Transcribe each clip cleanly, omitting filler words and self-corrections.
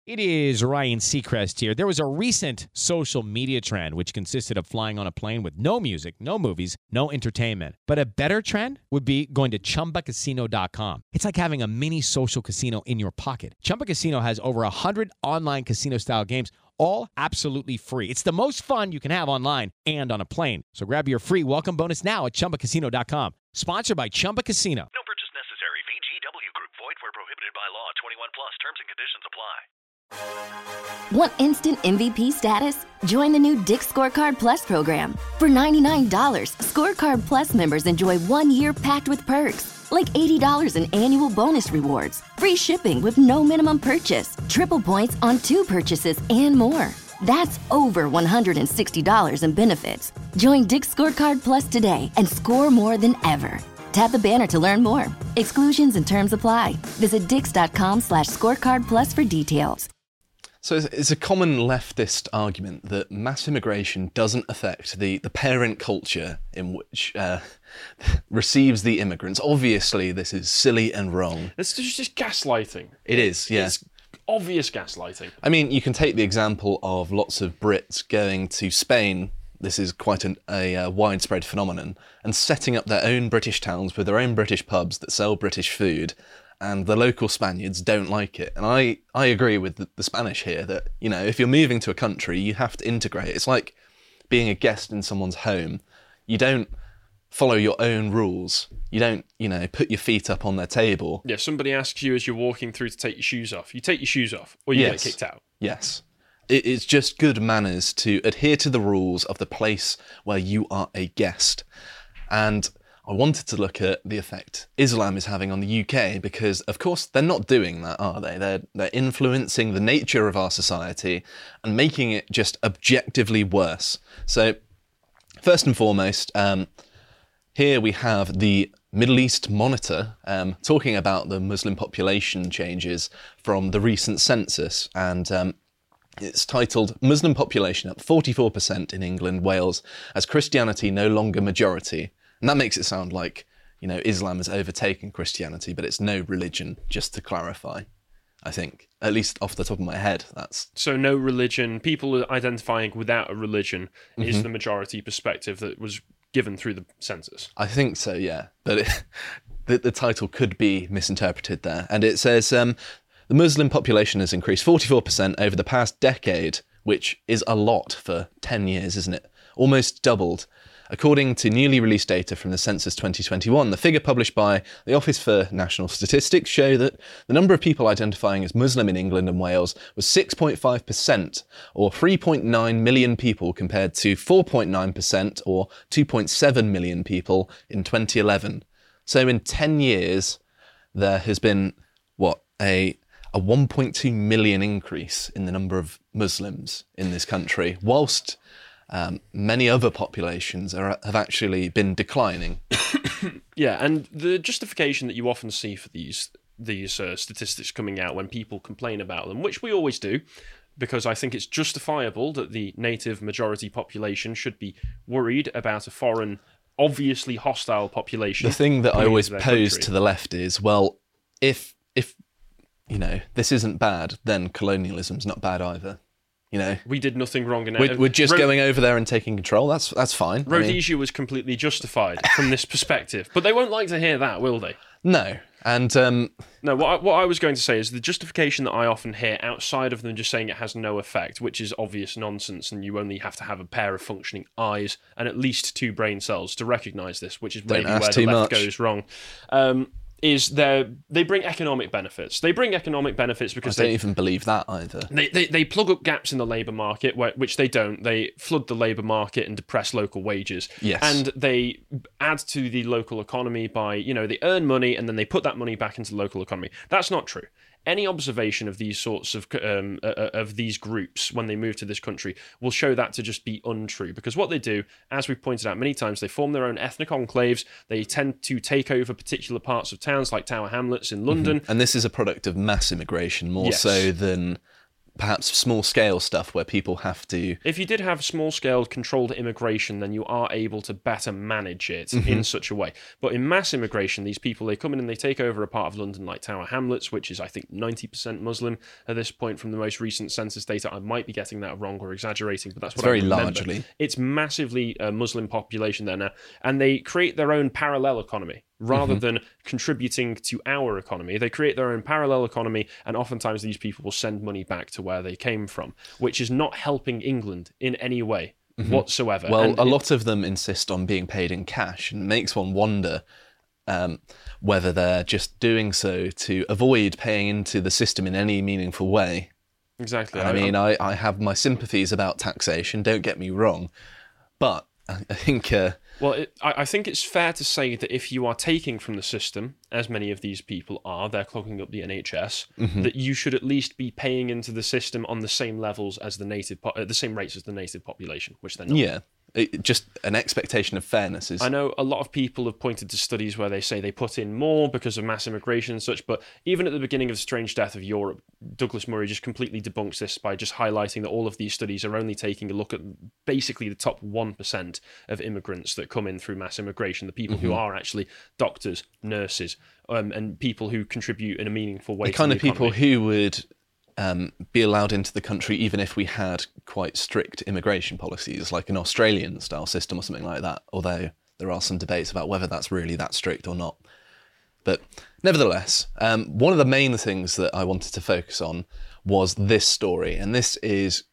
It is Ryan Seacrest here. There was a recent social media trend which consisted of flying on a plane with no music, no movies, no entertainment. But a better trend would be going to ChumbaCasino.com. It's like having a mini social casino in your pocket. Chumba Casino has over 100 online casino-style games, all absolutely free. It's the most fun you can have online and on a plane. So grab your free welcome bonus now at ChumbaCasino.com. Sponsored by Chumba Casino. No purchase necessary. VGW Group. Void where prohibited by law. 21 plus. Terms and conditions apply. Want instant MVP status? Join the new Dick's Scorecard Plus program. For $99, Scorecard Plus members enjoy 1 year packed with perks, like $80 in annual bonus rewards, free shipping with no minimum purchase, triple points on 2 purchases, and more. That's over $160 in benefits. Join Dick's Scorecard Plus today and score more than ever. Tap the banner to learn more. Exclusions and terms apply. Visit dix.com/scorecard plus for details. So it's a common leftist argument that mass immigration doesn't affect the parent culture in which receives the immigrants. Obviously, this is silly and wrong. It's just gaslighting. It is, yeah. It's obvious gaslighting. I mean, you can take the example of lots of Brits going to Spain. This is quite a widespread phenomenon, and setting up their own British towns with their own British pubs that sell British food, and the local Spaniards don't like it. And I agree with the Spanish here that, you know, if you're moving to a country, you have to integrate. It's like being a guest in someone's home. You don't follow your own rules. You don't, you know, put your feet up on their table. Yeah, somebody asks you as you're walking through to take your shoes off. You take your shoes off, or you get kicked out. Yes. It's just good manners to adhere to the rules of the place where you are a guest. And I wanted to look at the effect Islam is having on the UK because, of course, they're not doing that, are they? They're influencing the nature of our society and making it just objectively worse. So, first and foremost, here we have the Middle East Monitor talking about the Muslim population changes from the recent census, and it's titled Muslim Population Up 44% in England, Wales, as Christianity no longer majority. And that makes it sound like, you know, Islam has overtaken Christianity, but it's no religion, just to clarify, I think. At least off the top of my head, that's... So no religion, people identifying without a religion is the majority perspective that was given through the census. I think so, yeah. But the title could be misinterpreted there. And it says, the Muslim population has increased 44% over the past decade, which is a lot for 10 years, isn't it? Almost doubled. According to newly released data from the Census 2021, the figure published by the Office for National Statistics show that the number of people identifying as Muslim in England and Wales was 6.5%, or 3.9 million people, compared to 4.9%, or 2.7 million people in 2011. So in 10 years, there has been, a 1.2 million increase in the number of Muslims in this country, whilst many other populations have actually been declining. Yeah, and the justification that you often see for these statistics coming out when people complain about them, which we always do, because I think it's justifiable that the native majority population should be worried about a foreign, obviously hostile population. The thing that I always pose to the left is, well, if you know, this isn't bad, then colonialism's not bad either. You know, we did nothing wrong. We're just going over there and taking control. That's fine. Rhodesia was completely justified from this perspective, but they won't like to hear that, will they? No. And no. What I was going to say is the justification that I often hear outside of them just saying it has no effect, which is obvious nonsense, and you only have to have a pair of functioning eyes and at least 2 brain cells to recognise this, which is maybe where the left goes wrong. Is they bring economic benefits. They bring economic benefits because I don't even believe that either. They plug up gaps in the labour market, which they don't. They flood the labour market and depress local wages. Yes. And they add to the local economy by, you know, they earn money and then they put that money back into the local economy. That's not true. Any observation of these sorts of these groups when they move to this country will show that to just be untrue, because what they do, as we've pointed out many times, they form their own ethnic enclaves. They tend to take over particular parts of towns like Tower Hamlets in London. And this is a product of mass immigration more so than perhaps small-scale stuff where people have to... If you did have small-scale controlled immigration, then you are able to better manage it in such a way. But in mass immigration, these people, they come in and they take over a part of London like Tower Hamlets, which is, I think, 90% Muslim at this point from the most recent census data. I might be getting that wrong or exaggerating, but that's what I remember. Very largely. It's massively a Muslim population there now, and they create their own parallel economy. Rather than contributing to our economy, they create their own parallel economy, and oftentimes these people will send money back to where they came from, which is not helping England in any way whatsoever. Well, and a lot of them insist on being paid in cash, and it makes one wonder whether they're just doing so to avoid paying into the system in any meaningful way. Exactly. I mean, I have my sympathies about taxation, don't get me wrong, but I think... I think it's fair to say that if you are taking from the system, as many of these people are, they're clogging up the NHS, that you should at least be paying into the system on the same levels as the same rates as the native population, which they're not. Yeah. Just an expectation of fairness is... I know a lot of people have pointed to studies where they say they put in more because of mass immigration and such, but even at the beginning of The Strange Death of Europe, Douglas Murray just completely debunks this by just highlighting that all of these studies are only taking a look at basically the top 1% of immigrants that come in through mass immigration, the people who are actually doctors, nurses, and people who contribute in a meaningful way the kind of people who would... be allowed into the country even if we had quite strict immigration policies, like an Australian-style system or something like that, although there are some debates about whether that's really that strict or not. But nevertheless, one of the main things that I wanted to focus on was this story, and this is...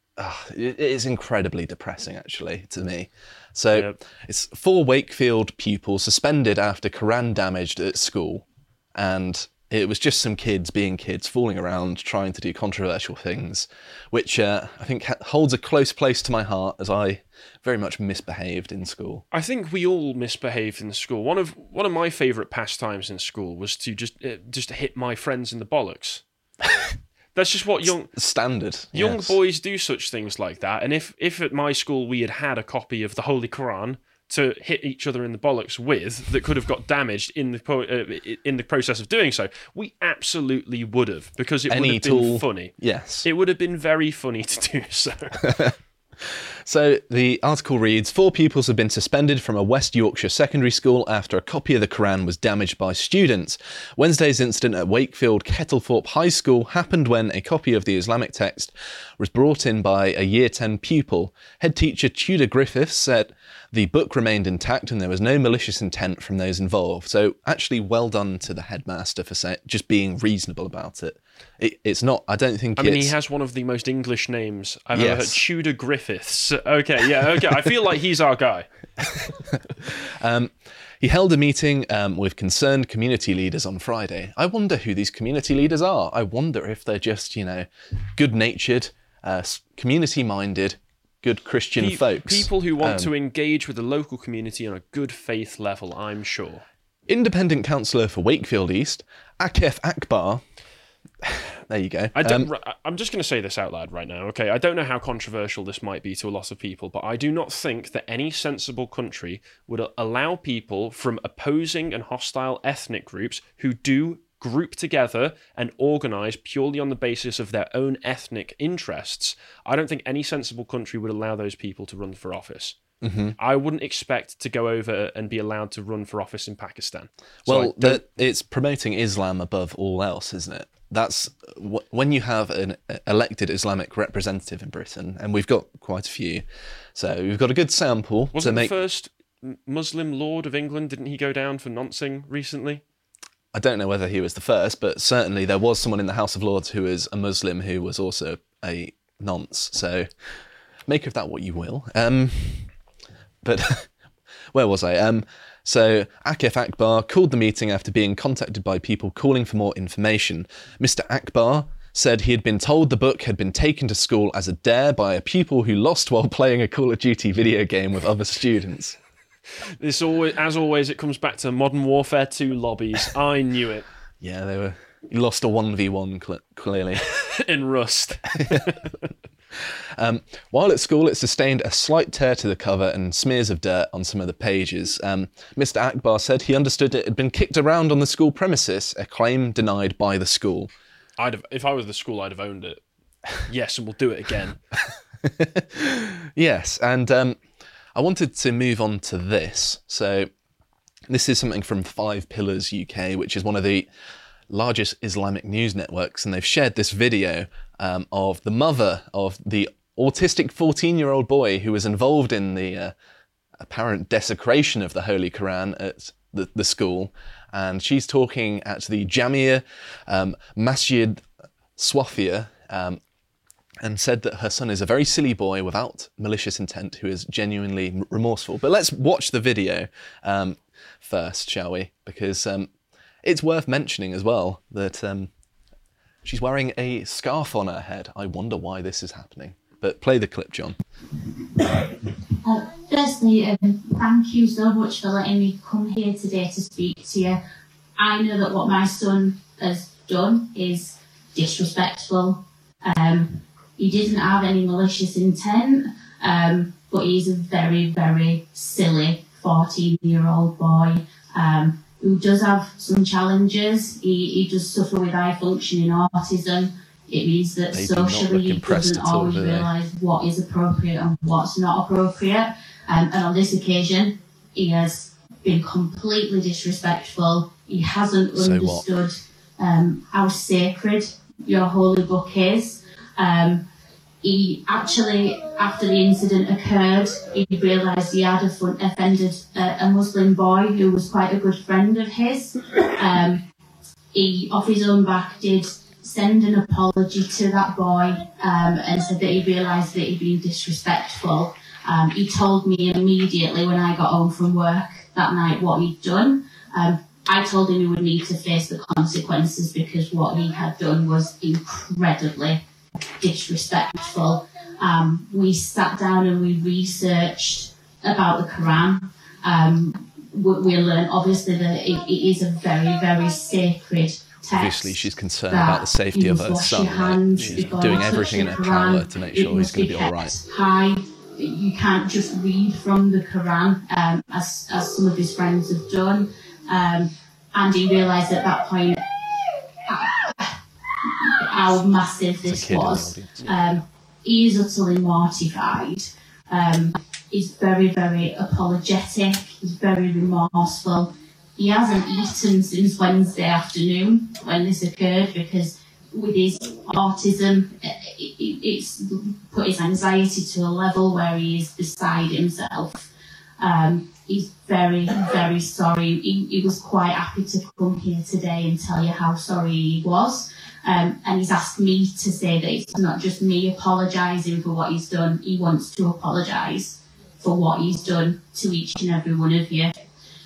it is incredibly depressing, actually, to me. So, It's 4 Wakefield pupils suspended after Quran damaged at school, and... it was just some kids being kids, fooling around, trying to do controversial things, which I think holds a close place to my heart, as I very much misbehaved in school. I think we all misbehaved in school. One of my favourite pastimes in school was to just hit my friends in the bollocks. That's just what young boys do, such things like that. And if at my school we had a copy of the Holy Quran to hit each other in the bollocks with that could have got damaged in the process of doing so, we absolutely would have, because it would have been funny. Yes. It would have been very funny to do so. So the article reads, 4 pupils have been suspended from a West Yorkshire secondary school after a copy of the Quran was damaged by students. Wednesday's incident at Wakefield Kettlethorpe High School happened when a copy of the Islamic text was brought in by a Year 10 pupil. Head teacher Tudor Griffiths said the book remained intact and there was no malicious intent from those involved. So actually well done to the headmaster for just being reasonable about it. It's not, I don't think I mean, he has one of the most English names I've ever heard. Tudor Griffiths. Okay. I feel like he's our guy. He held a meeting with concerned community leaders on Friday. I wonder who these community leaders are. I wonder if they're just, good-natured, community-minded, good Christian folks. People who want to engage with the local community on a good faith level, I'm sure. Independent councillor for Wakefield East, Akif Akbar... There you go. I'm just going to say this out loud right now, okay? I don't know how controversial this might be to a lot of people, but I do not think that any sensible country would allow people from opposing and hostile ethnic groups who do group together and organise purely on the basis of their own ethnic interests. I don't think any sensible country would allow those people to run for office. Mm-hmm. I wouldn't expect to go over and be allowed to run for office in Pakistan. Well, it's promoting Islam above all else, isn't it? That's when you have an elected Islamic representative in Britain, and we've got quite a few. So we've got a good sample. Wasn't the first Muslim Lord of England, didn't he go down for noncing recently? I don't know whether he was the first, but certainly there was someone in the House of Lords who was a Muslim who was also a nonce. So make of that what you will. But where was I? So Akif Akbar called the meeting after being contacted by people calling for more information. Mr. Akbar said he had been told the book had been taken to school as a dare by a pupil who lost while playing a Call of Duty video game with other students. As always, it comes back to Modern Warfare 2 lobbies. I knew it. Yeah, he lost a 1v1 clearly. In Rust. While at school, it sustained a slight tear to the cover and smears of dirt on some of the pages. Mr. Akbar said he understood it had been kicked around on the school premises, a claim denied by the school. If I was the school, I'd have owned it. Yes, and we'll do it again. Yes, and I wanted to move on to this. So this is something from 5 Pillars UK, which is one of the largest Islamic news networks, and they've shared this video of the mother of the autistic 14-year-old boy who was involved in the apparent desecration of the Holy Quran at the school. And she's talking at the Jamia Masjid Swafia, and said that her son is a very silly boy without malicious intent who is genuinely remorseful. But let's watch the video first, shall we? Because it's worth mentioning as well that she's wearing a scarf on her head. I wonder why this is happening. But play the clip, John. Firstly, thank you so much for letting me come here today to speak to you. I know that what my son has done is disrespectful. He didn't have any malicious intent, but he's a very, very silly 14-year-old boy who does have some challenges. He does suffer with high functioning autism. It means that socially he doesn't always realise what is appropriate and what's not appropriate. And on this occasion, he has been completely disrespectful. He hasn't understood how sacred your holy book is. He actually, after the incident occurred, he realised he had offended a Muslim boy who was quite a good friend of his. He, off his own back, did send an apology to that boy and said that he realised that he'd been disrespectful. He told me immediately when I got home from work that night what he'd done. I told him he would need to face the consequences because what he had done was incredibly disrespectful. We sat down and we researched about the Quran. We learned obviously that it is a very, very sacred text. Obviously she's concerned about the safety of her son. Right? She's doing everything in her power to make sure he's going to be all right. High. You can't just read from the Quran as some of his friends have done. And he realised at that point how massive this was. He is utterly mortified. He's very, very apologetic. He's very remorseful. He hasn't eaten since Wednesday afternoon when this occurred because with his autism, it's put his anxiety to a level where he is beside himself. He's very, very sorry. He was quite happy to come here today and tell you how sorry he was. And he's asked me to say that it's not just me apologising for what he's done. He wants to apologise for what he's done to each and every one of you.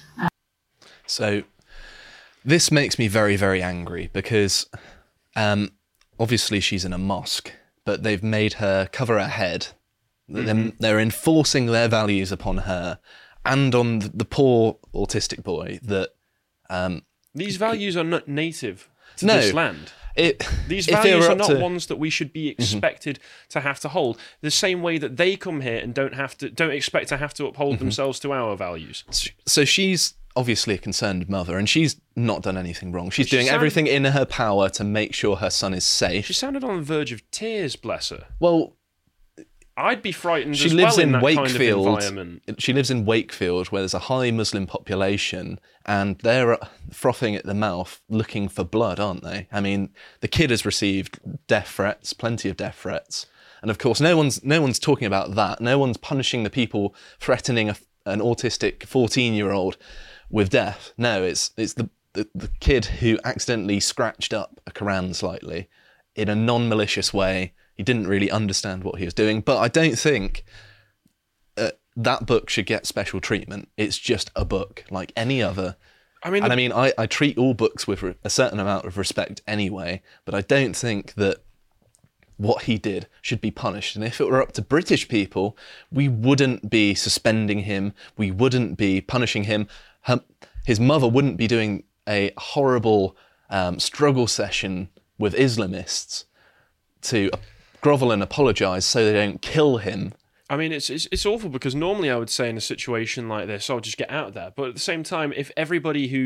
So this makes me very, very angry because obviously she's in a mosque, but they've made her cover her head. They're enforcing their values upon her and on the poor autistic boy that... These values are not native to this land. These if values were are up not to- ones that we should be expected to have to hold. The same way that they come here and don't expect to have to uphold themselves to our values. So she's obviously a concerned mother, and she's not done anything wrong. She's doing everything in her power to make sure her son is safe. She sounded on the verge of tears, bless her. Well, I'd be frightened she as lives well in in that Wakefield. kind of environment. She lives in Wakefield, where there's a high Muslim population, and they're frothing at the mouth, looking for blood, aren't they? I mean, the kid has received death threats, plenty of death threats, and of course, no one's talking about that. No one's punishing the people threatening an autistic 14-year-old with death. No, it's the kid who accidentally scratched up a Quran slightly in a non-malicious way. He didn't really understand what he was doing, but I don't think that book should get special treatment. It's just a book like any other. I treat all books with a certain amount of respect anyway, but I don't think that what he did should be punished. And if it were up to British people, we wouldn't be suspending him. We wouldn't be punishing him. His mother wouldn't be doing a horrible struggle session with Islamists to grovel and apologise so they don't kill him. I mean, it's awful because normally I would say in a situation like this, I'll just get out of there. But at the same time, if everybody who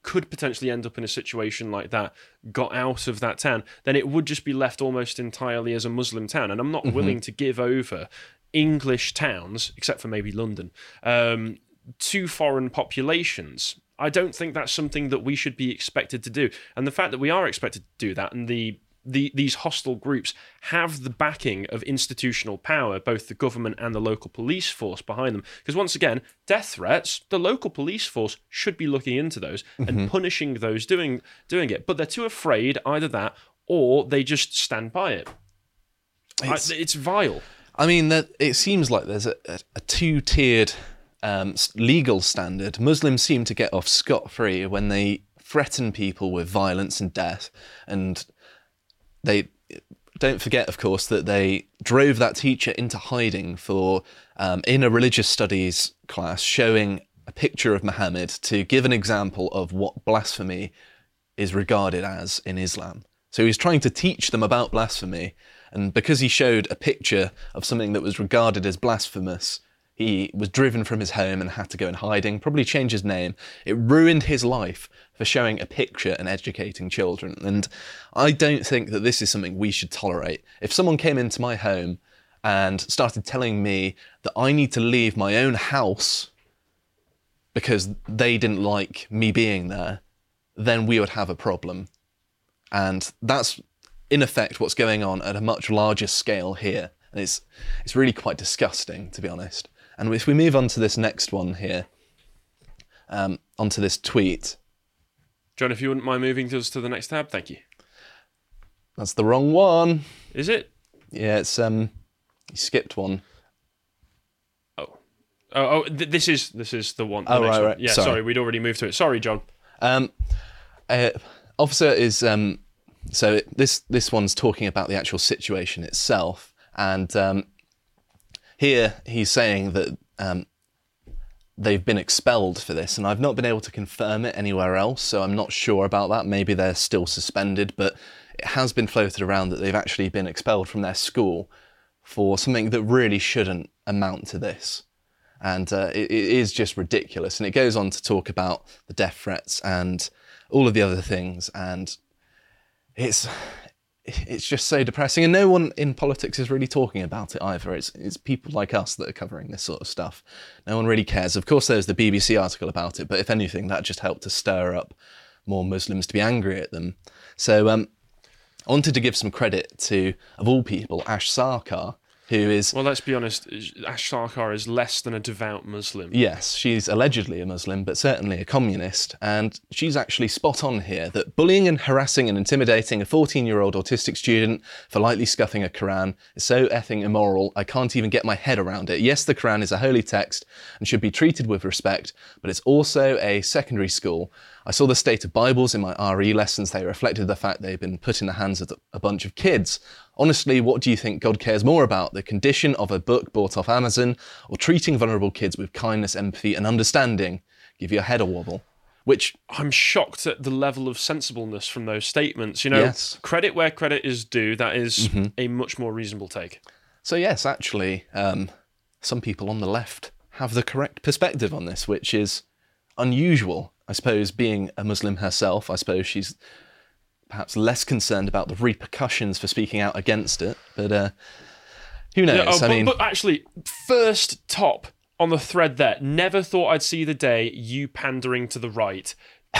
could potentially end up in a situation like that got out of that town, then it would just be left almost entirely as a Muslim town. And I'm not willing to give over English towns, except for maybe London, to foreign populations. I don't think that's something that we should be expected to do. And the fact that we are expected to do that, and these hostile groups have the backing of institutional power, both the government and the local police force behind them. Because once again, death threats, the local police force should be looking into those and punishing those doing it. But they're too afraid, either that, or they just stand by it. It's vile. I mean, it seems like there's a two-tiered legal standard. Muslims seem to get off scot-free when they threaten people with violence and death, and they don't forget, of course, that they drove that teacher into hiding for in a religious studies class, showing a picture of Muhammad to give an example of what blasphemy is regarded as in Islam. So he's trying to teach them about blasphemy, and because he showed a picture of something that was regarded as blasphemous, he was driven from his home and had to go in hiding, probably change his name. It ruined his life for showing a picture and educating children. And I don't think that this is something we should tolerate. If someone came into my home and started telling me that I need to leave my own house because they didn't like me being there, then we would have a problem. And that's, in effect, what's going on at a much larger scale here. And it's really quite disgusting, to be honest. And if we move on to this next one here, onto this tweet. John, if you wouldn't mind moving us to the next tab, thank you. That's the wrong one. Is it? Yeah, it's you skipped one. This is the one. Oh, next right, one. right. Yeah, Sorry, we'd already moved to it. Sorry, John. Officer is so this one's talking about the actual situation itself, and here he's saying that they've been expelled for this, and I've not been able to confirm it anywhere else, so I'm not sure about that. Maybe they're still suspended, but it has been floated around that they've actually been expelled from their school for something that really shouldn't amount to this. And it is just ridiculous. And it goes on to talk about the death threats and all of the other things, and it's just so depressing. And no one in politics is really talking about it either. It's people like us that are covering this sort of stuff. No one really cares. Of course, there's the BBC article about it, but if anything, that just helped to stir up more Muslims to be angry at them. So I wanted to give some credit to, of all people, Ash Sarkar, who is... Well, let's be honest, Ash Sarkar is less than a devout Muslim. Yes, she's allegedly a Muslim, but certainly a communist, and she's actually spot on here that bullying and harassing and intimidating a 14-year-old autistic student for lightly scuffing a Quran is so effing immoral, I can't even get my head around it. Yes, the Quran is a holy text and should be treated with respect, but it's also a secondary school. I saw the state of Bibles in my RE lessons. They reflected the fact they've been put in the hands of a bunch of kids. Honestly, what do you think God cares more about? The condition of a book bought off Amazon, or treating vulnerable kids with kindness, empathy and understanding? Give your head a wobble. Which... I'm shocked at the level of sensibleness from those statements. You know, yes. Credit where credit is due. That is a much more reasonable take. So yes, actually, some people on the left have the correct perspective on this, which is unusual. I suppose, being a Muslim herself, I suppose she's perhaps less concerned about the repercussions for speaking out against it. But who knows? Yeah, but actually, first top on the thread there. Never thought I'd see the day you pandering to the right,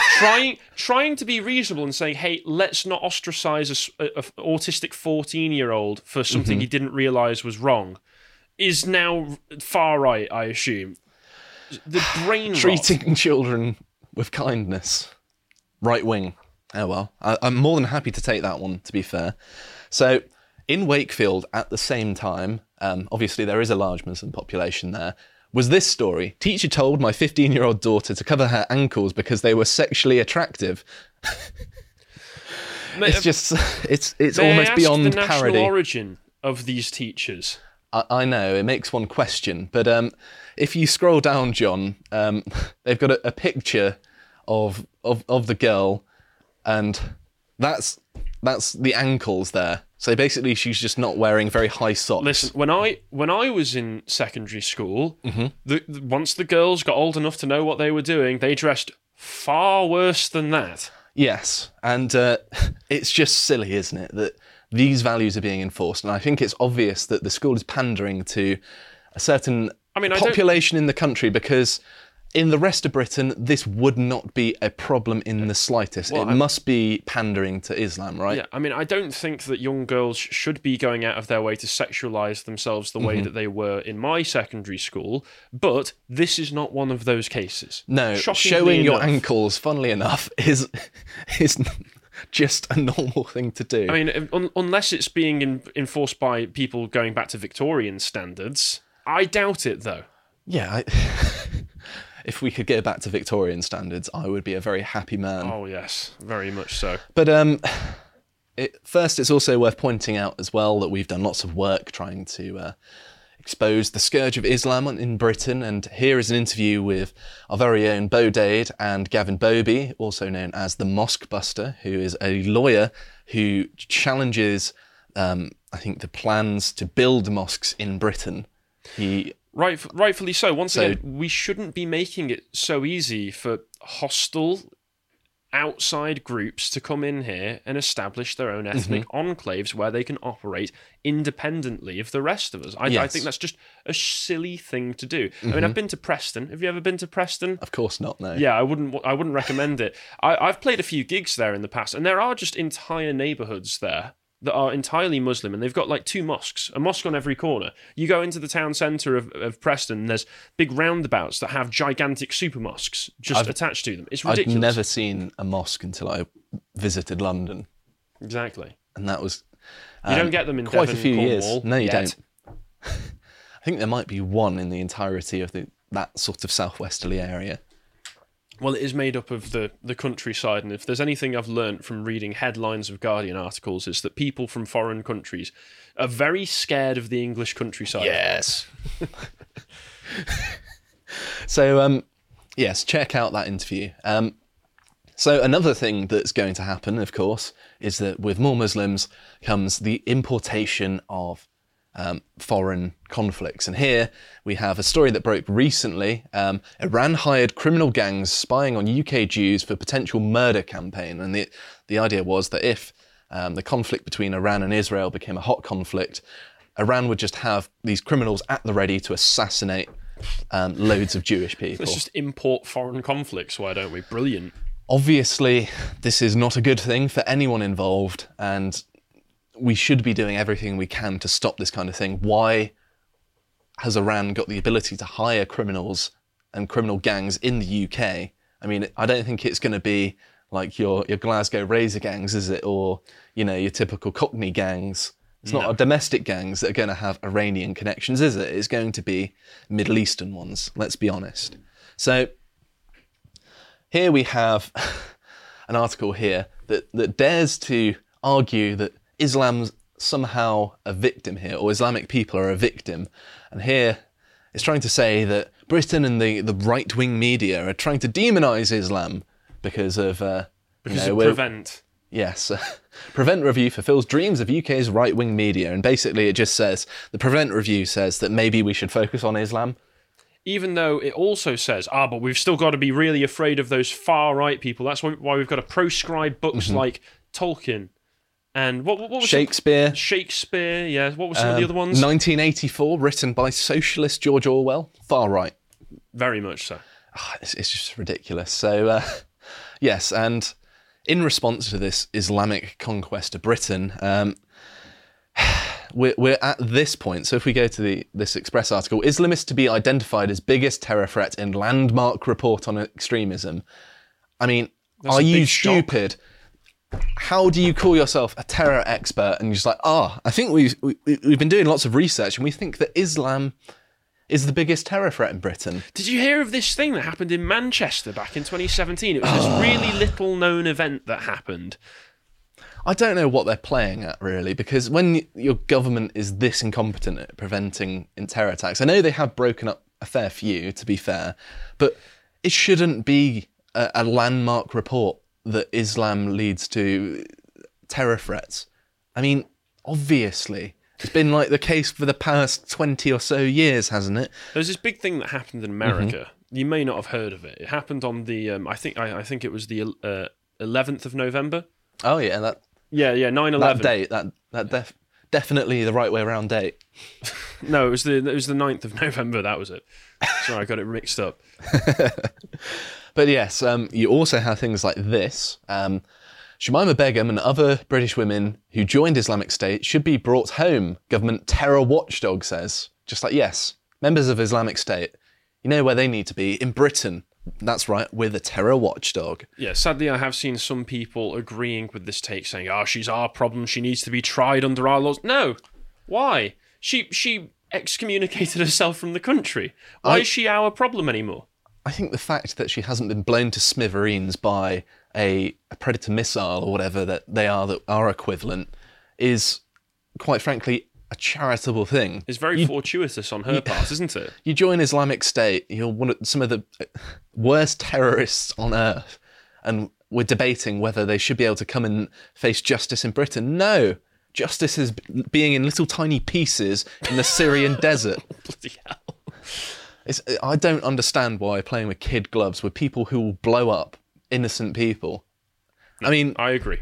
trying to be reasonable and saying, "Hey, let's not ostracize a autistic 14-year-old for something he didn't realise was wrong," is now far right, I assume. The brain treating rot. Children with kindness. Right wing. Oh well. I'm more than happy to take that one, to be fair. So, in Wakefield at the same time, obviously there is a large Muslim population there, was this story. Teacher told my 15-year-old daughter to cover her ankles because they were sexually attractive. It's just, it's almost beyond the national parody. Origin of these teachers. I know, it makes one question, but if you scroll down, John, they've got a picture of the girl, and that's the ankles there. So basically, she's just not wearing very high socks. Listen, when I was in secondary school, once the girls got old enough to know what they were doing, they dressed far worse than that. Yes, and it's just silly, isn't it, that these values are being enforced. And I think it's obvious that the school is pandering to a certain population in the country, because in the rest of Britain, this would not be a problem in the slightest. It must be pandering to Islam, right? Yeah, I mean, I don't think that young girls should be going out of their way to sexualise themselves the way that they were in my secondary school, but this is not one of those cases. No, Shockingly showing your enough. ankles, funnily enough, is just a normal thing to do. I mean, unless it's being enforced by people going back to Victorian standards, I doubt it, though. Yeah, if we could go back to Victorian standards, I would be a very happy man. Oh, yes, very much so. But first, it's also worth pointing out as well that we've done lots of work trying to expose the scourge of Islam in Britain, and here is an interview with our very own Bo Dade and Gavin Bobby, also known as the Mosque Buster, who is a lawyer who challenges, I think, the plans to build mosques in Britain. Rightfully so. Once again, we shouldn't be making it so easy for hostile outside groups to come in here and establish their own ethnic enclaves where they can operate independently of the rest of us. I think that's just a silly thing to do. I mean, I've been to Preston. Have you ever been to Preston? Of course not, no. Yeah, I wouldn't recommend it. I've played a few gigs there in the past, and there are just entire neighbourhoods there that are entirely Muslim, and they've got like 2 mosques, a mosque on every corner. You go into the town centre of Preston, and there's big roundabouts that have gigantic super mosques just attached to them. It's ridiculous. I've never seen a mosque until I visited London. Exactly. And that was you don't get them in quite Devon, a few Cornwall years. No, you yet. don't. I think there might be one in the entirety of that sort of southwesterly area. Well, it is made up of the countryside, and if there's anything I've learnt from reading headlines of Guardian articles, is that people from foreign countries are very scared of the English countryside. Yes. So, yes, check out that interview. So another thing that's going to happen, of course, is that with more Muslims comes the importation of foreign conflicts. And here we have a story that broke recently. Iran hired criminal gangs spying on UK Jews for potential murder campaign. And the idea was that if the conflict between Iran and Israel became a hot conflict, Iran would just have these criminals at the ready to assassinate loads of Jewish people. Let's just import foreign conflicts, why don't we? Brilliant. Obviously, this is not a good thing for anyone involved, and we should be doing everything we can to stop this kind of thing. Why has Iran got the ability to hire criminals and criminal gangs in the UK? I mean, I don't think it's going to be like your Glasgow Razor gangs, is it? Or, your typical Cockney gangs. It's not our domestic gangs that are going to have Iranian connections, is it? It's going to be Middle Eastern ones, let's be honest. So here we have an article here that dares to argue that Islam's somehow a victim here, or Islamic people are a victim. And here it's trying to say that Britain and the right-wing media are trying to demonise Islam because of Prevent. Yes. Prevent Review fulfills dreams of UK's right-wing media. And basically it just says, the Prevent Review says that maybe we should focus on Islam. Even though it also says, but we've still got to be really afraid of those far-right people. That's why we've got to proscribe books like Tolkien. And what was Shakespeare. Shakespeare, yeah. What were some of the other ones? 1984, written by socialist George Orwell. Far right. Very much so. It's just ridiculous. So, yes, and in response to this Islamic conquest of Britain, we're at this point. So if we go to this Express article, Islamists to be identified as biggest terror threat in landmark report on extremism. I mean, are you stupid? Shock. How do you call yourself a terror expert? And you're just like, I think we've been doing lots of research and we think that Islam is the biggest terror threat in Britain. Did you hear of this thing that happened in Manchester back in 2017? It was this really little known event that happened. I don't know what they're playing at, really, because when your government is this incompetent at preventing terror attacks, I know they have broken up a fair few, to be fair, but it shouldn't be a landmark report that Islam leads to terror threats. I mean, obviously, it's been like the case for the past 20 or so years, hasn't it? There's this big thing that happened in America You may not have heard of it. It happened on the I think it was the 11th of November. Oh yeah, that 9/11. that date, definitely the right way around date. No, it was the 9th of November. That was it. Sorry, I got it mixed up. But yes, you also have things like this. Shumaima Begum and other British women who joined Islamic State should be brought home, government terror watchdog says. Just like, yes, members of Islamic State, you know where they need to be, in Britain. That's right, we're the terror watchdog. Yeah, sadly I have seen some people agreeing with this take, saying, she's our problem, she needs to be tried under our laws. No. Why? She excommunicated herself from the country. Why is she our problem anymore? I think the fact that she hasn't been blown to smithereens by a Predator missile or whatever that they are, that are equivalent, is, quite frankly, a charitable thing. It's very fortuitous on her part, isn't it? You join Islamic State, you're one of some of the worst terrorists on earth, and we're debating whether they should be able to come and face justice in Britain. No! Justice is being in little tiny pieces in the Syrian desert. Bloody hell. I don't understand why playing with kid gloves with people who will blow up innocent people. No, I mean, I agree.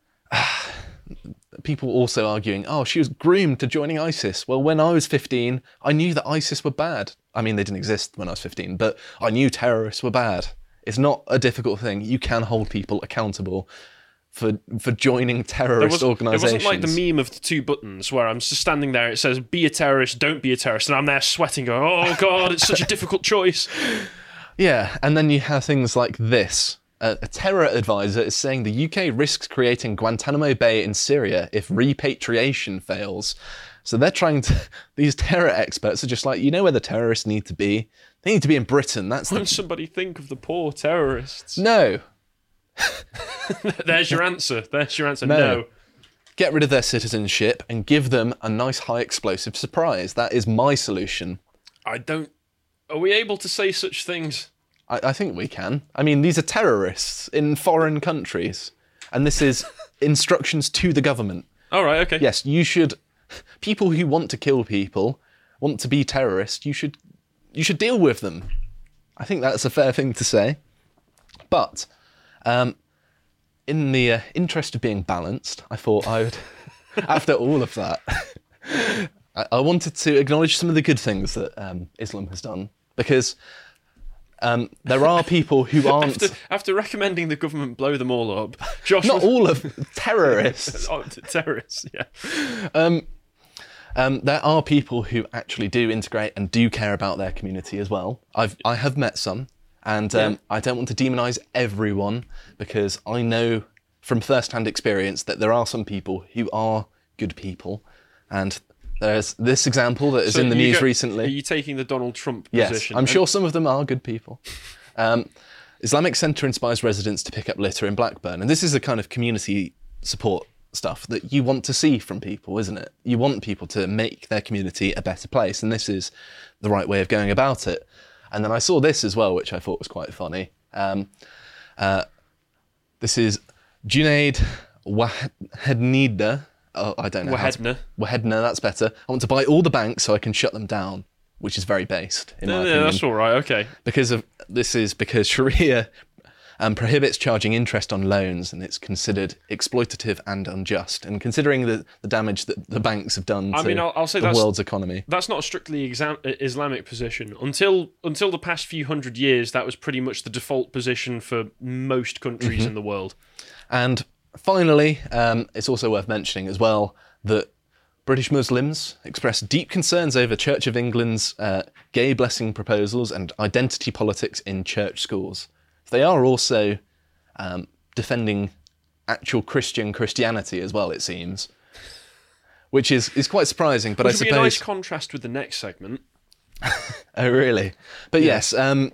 People also arguing, she was groomed to joining ISIS. Well, when I was 15, I knew that ISIS were bad. I mean, they didn't exist when I was 15, but I knew terrorists were bad. It's not a difficult thing. You can hold people accountable for joining terrorist organisations. It wasn't like the meme of the two buttons where I'm just standing there, it says, be a terrorist, don't be a terrorist, and I'm there sweating going, oh God, it's such a difficult choice. Yeah, and then you have things like this. A terror advisor is saying the UK risks creating Guantanamo Bay in Syria if repatriation fails. So they're trying to... These terror experts are just like, you know where the terrorists need to be? They need to be in Britain. Won't somebody think of the poor terrorists? No. There's your answer. No. Get rid of their citizenship and give them a nice high explosive surprise. That is my solution. Are we able to say such things? I think we can. I mean, these are terrorists in foreign countries. And this is instructions to the government. All right, okay. Yes, you should... People who want to kill people, want to be terrorists, you should deal with them. I think that's a fair thing to say. But... in the interest of being balanced, I thought I would, after all of that, I wanted to acknowledge some of the good things that Islam has done. Because there are people who aren't... After recommending the government blow them all up, Josh... Not all of terrorists. Terrorists, yeah. There are people who actually do integrate and do care about their community as well. I have met some. And I don't want to demonise everyone, because I know from first-hand experience that there are some people who are good people. And there's this example that is in the news recently. Are you taking the Donald Trump yes, position? I'm sure some of them are good people. Islamic Centre inspires residents to pick up litter in Blackburn. And this is the kind of community support stuff that you want to see from people, isn't it? You want people to make their community a better place. And this is the right way of going about it. And then I saw this as well, which I thought was quite funny. This is Junaid Wahednida. Oh, I don't know. Wahedna, that's better. I want to buy all the banks so I can shut them down, which is very based, in my opinion. That's all right, okay. Because Sharia prohibits charging interest on loans, and it's considered exploitative and unjust. And considering the damage that the banks have done to the world's economy. That's not a strictly Islamic position. Until the past few hundred years, that was pretty much the default position for most countries in the world. And finally, it's also worth mentioning as well that British Muslims expressed deep concerns over Church of England's gay blessing proposals and identity politics in church schools. They are also defending actual Christianity as well, it seems, which is quite surprising. But I suppose be a nice contrast with the next segment. Oh, really? But yes,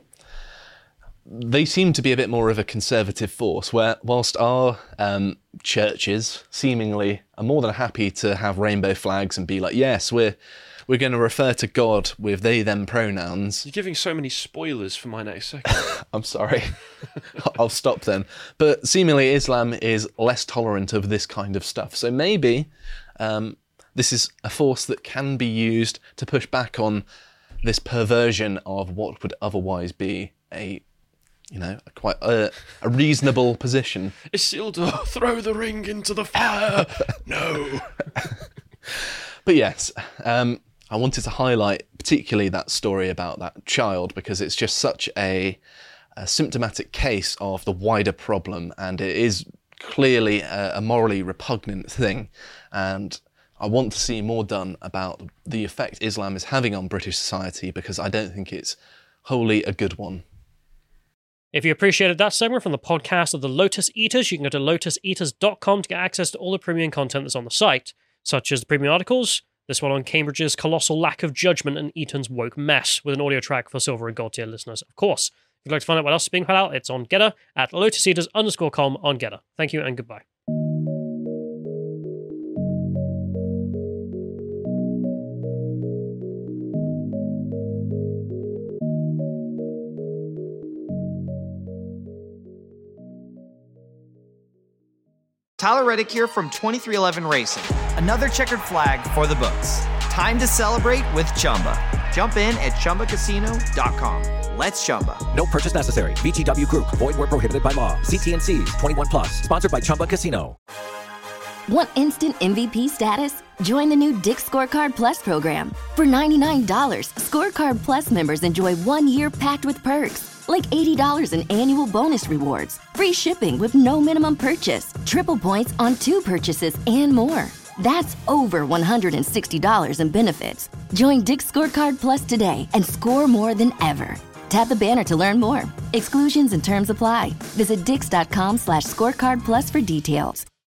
they seem to be a bit more of a conservative force, where whilst our churches seemingly are more than happy to have rainbow flags and be like, yes, we're going to refer to God with they, them pronouns. You're giving so many spoilers for my next segment. I'm sorry. I'll stop then. But seemingly Islam is less tolerant of this kind of stuff. So maybe this is a force that can be used to push back on this perversion of what would otherwise be a quite a reasonable position. Isildur, throw the ring into the fire! No! But yes, I wanted to highlight particularly that story about that child because it's just such a symptomatic case of the wider problem, and it is clearly a morally repugnant thing, and I want to see more done about the effect Islam is having on British society because I don't think it's wholly a good one. If you appreciated that segment from the podcast of the Lotus Eaters, you can go to lotuseaters.com to get access to all the premium content that's on the site, such as the premium articles, this one on Cambridge's colossal lack of judgment and Eton's woke mess, with an audio track for silver and gold tier listeners, of course. If you'd like to find out what else is being put out, it's on Getter at lotuseaters_com on Getter. Thank you and goodbye. Tyler Reddick here from 2311 Racing. Another checkered flag for the books. Time to celebrate with Chumba. Jump in at ChumbaCasino.com. Let's Chumba. No purchase necessary. VGW Group. Void where prohibited by law. CT&Cs. 21+. Sponsored by Chumba Casino. Want instant MVP status? Join the new Dick's Scorecard Plus program. For $99, Scorecard Plus members enjoy 1 year packed with perks, like $80 in annual bonus rewards, free shipping with no minimum purchase, triple points on 2 purchases, and more. That's over $160 in benefits. Join Dick's Scorecard Plus today and score more than ever. Tap the banner to learn more. Exclusions and terms apply. Visit dix.com/scorecard plus for details.